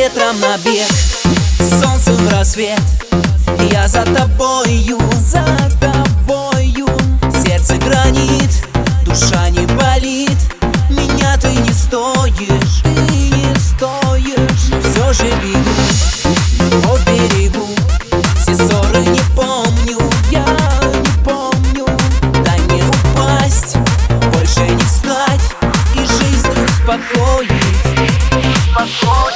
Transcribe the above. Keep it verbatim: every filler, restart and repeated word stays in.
ветром на бег, солнцем рассвет. Я за тобою, за тобою. Сердце гранит, душа не болит. Меня ты не стоишь, ты не стоишь. Но все же бегу по берегу, все ссоры не помню, я не помню. Дай мне упасть, больше не встать и жизнь успокоить.